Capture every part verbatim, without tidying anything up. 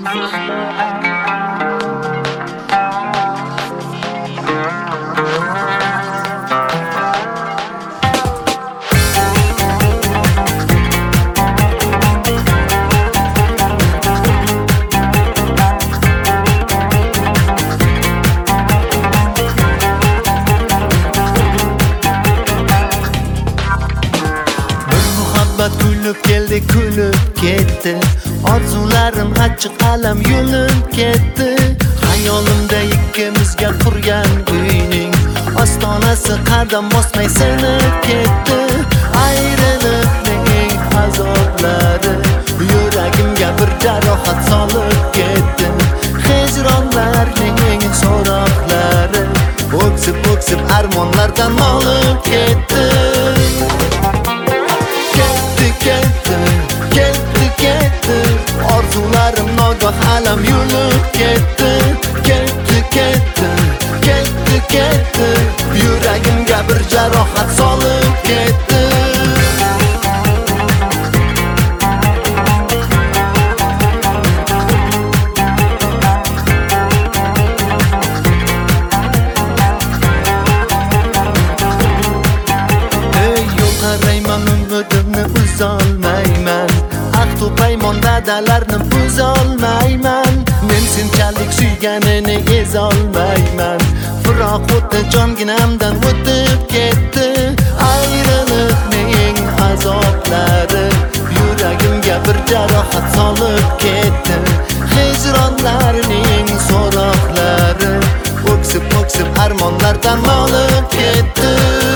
Kulib keldi, kulib ketdi. Orzularim achchiq alam yo'lib ketdi. Xayolimda ikkimizga qurgan uyning ostonasi qadam bosmay sinib ketdi. Ayriliqning azoblari yuragimga bir jarohat solib ketdi. Hijronlarning so'roqlari o'ksib-o'ksib armonlardan olib ketdi. Orzularim nogoh alam yo'lib ketdi. Ketdi, ketdi, ketdi, ketdi. Yuragimga bir jarohat solib ketdi. Ey yo'l qarayman, umidimni uzolmayman. Ahd u paymon va'dalarni buzolmayman. Men senchalik suyganini ezolmayman. Biroq o'tdi jonginamdan o'tib ketdi. Ayriliqning azoblari yuragimga bir jarohat solib ketdi. Hijronlarning so'roqlari o'ksib-o'ksib armonlardan olib ketdi.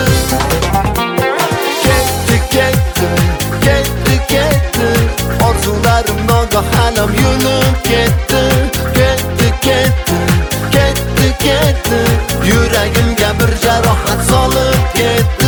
Ketdi, ketdi, ketdi, ketdi. Orzularim nogoh alam yo'lib ketdi. Ketdi, ketdi, ketdi, ketdi. Yuragimga bir jarohat solib ketdi.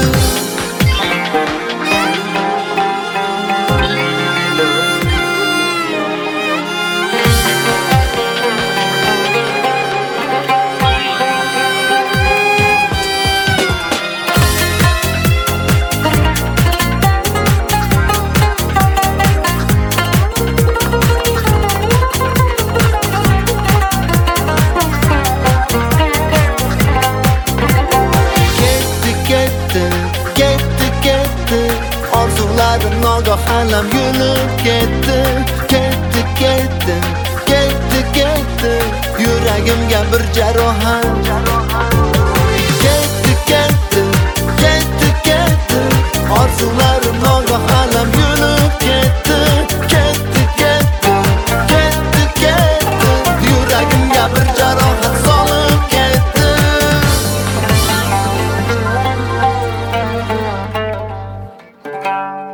Orzularim nogoh alam yo'lib ketdi. Ketdi, ketdi, ketdi, ketdi. Yuragimga bir jarohat. Ketdi, ketdi, ketdi, ketdi. Orzularim nogoh alam yo'lib ketdi. Ketdi, ketdi, ketdi, ketdi. Yuragimga bir jarohat solib ketdi. Thank you.